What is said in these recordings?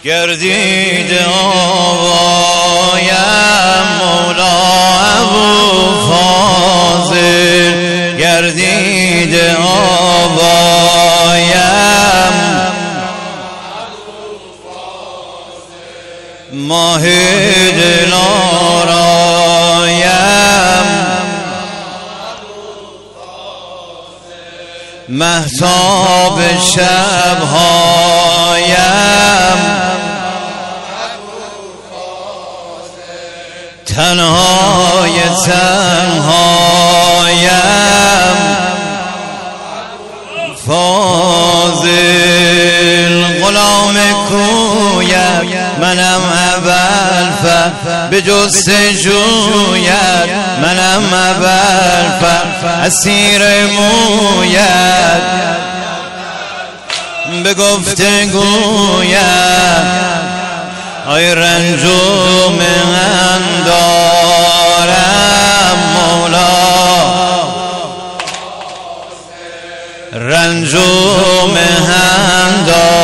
گردید آوایم مولا ابو فاضل، گردید آوایم ماه دلارایم، مهتاب شبهایم، تنهای تنهایم، فاضل غلام کویم، منم ابوالفضل به جستجویت، منم ابوالفضل اسیر مویت، به گفتگویت ای رنجو من دارم مولا، رنجو من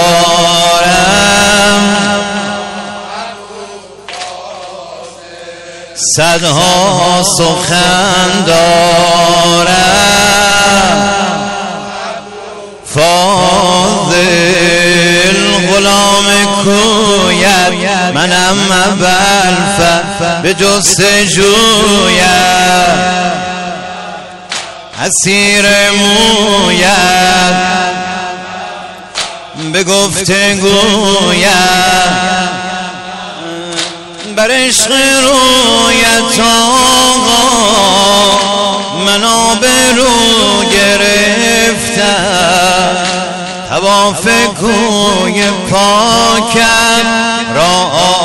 دارم، صدها سخن دارم، فاضل غلام کویت، منم ابوالفضل به جستجویت، اسیر مویت، به گفتگویت، بر عشق رویت آقا من آبرو گرفتم، طواف کوی پاکت را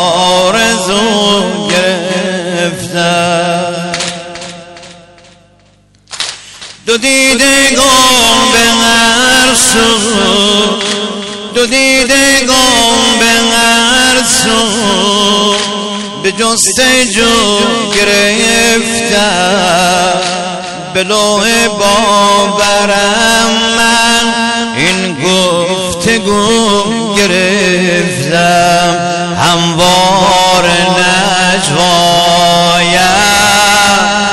آرزو گرفتم، دو دیدگان به هر سو، دو دیدگان به هر سو، به جستجو گرفتم، به لوح باورم من این گفتگو گرفتم، هموار نجوایم،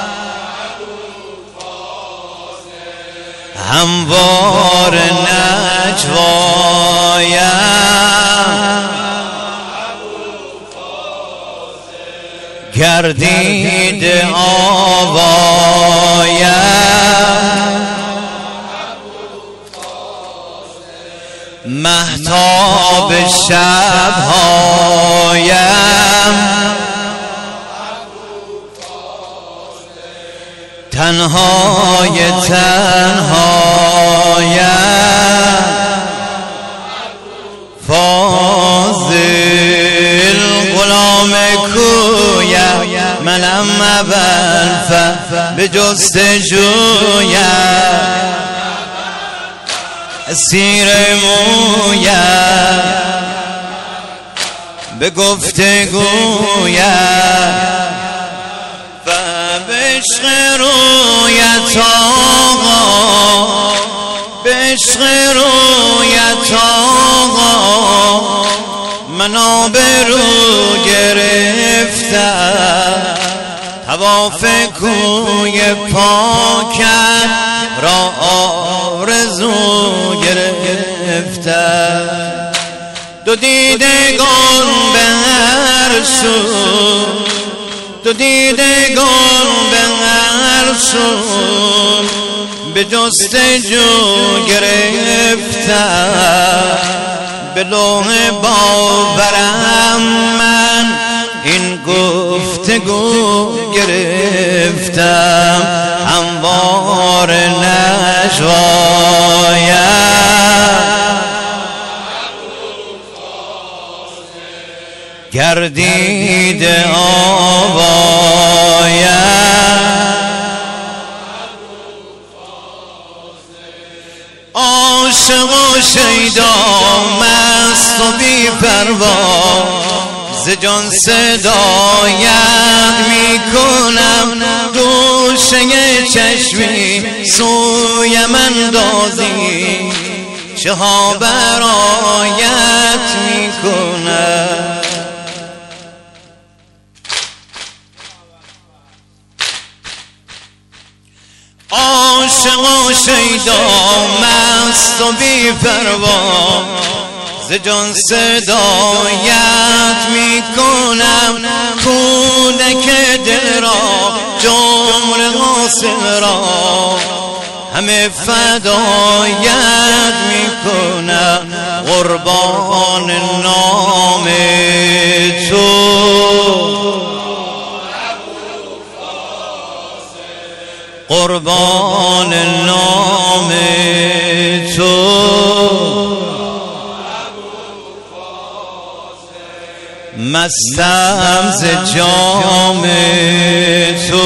هموار نجوایم، گردید آوایم، مهتاب شبهایم، تنهای تنهایم، فاضل غلام کویم، منم ابوالفضل به جستجویت، اسیر مویت، به گفتگویت، و به عشق رویت آقا، به عشق رویت آقا من آبرو گرفتم، طواف کوی پاکت را آرزو گرفتم، دو دیدگان به هر سو، دو دیدگان به هر سو، به جستجو گرفتم، به لوح باورم من این گفتگو گرفتم، هموار نجوایم، گردید آوایم، عاشق و شیدا مست و بی پروا، ز جان صدایت می کنم، گوشه چشمی سویم اندازی، چه ها برایت می کنم، شیدا مست و بی پروا ز جان صدایت می کنم کودک دل را جمله قاسم را همه فدایت می کنم قربان نام تو قربان نام تو مستم ز جام تو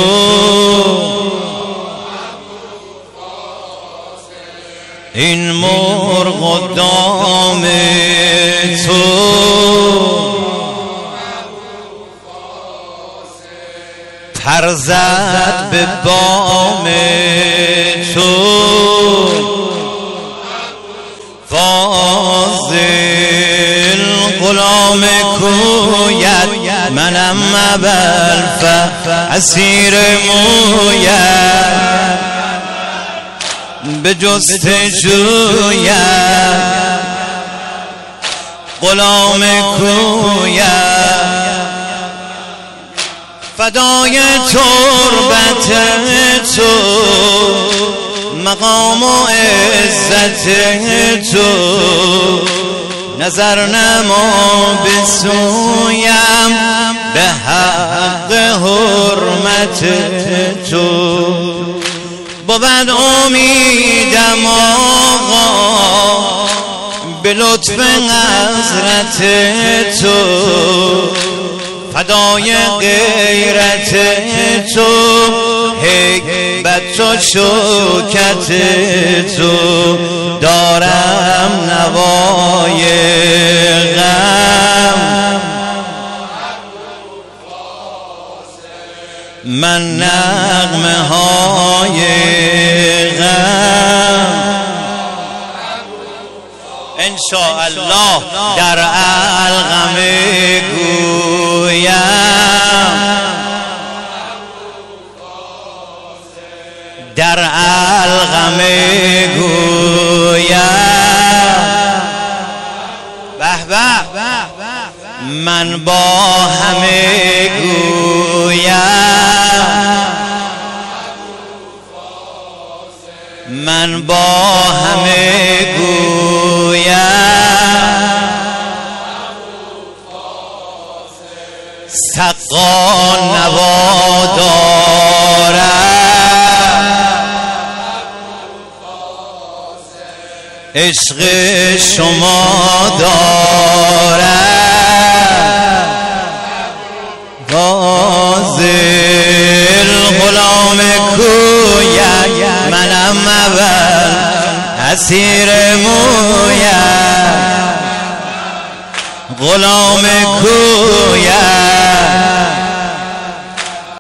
این مرغ و دام تو پر زد به بام تو فاضل غلام کویت منم اول اسیر مویت به جستجویت غلام کویت فدای تربت تو مقام و عزت تو نظر نما به سویم به حق حرمت تو بود امیدم آقا به لطف حضرت تو فدای غیرت تو هیبت و شوکت تو دارم نوای غم من نغمه های غم انشاءالله در الغم گویم در الغم گویم به به من با همه گویم من با همه گویم سقا نوا دارم عشق شما دارم فاضل غلام کویت منم اول اسیر مویت غلام کویت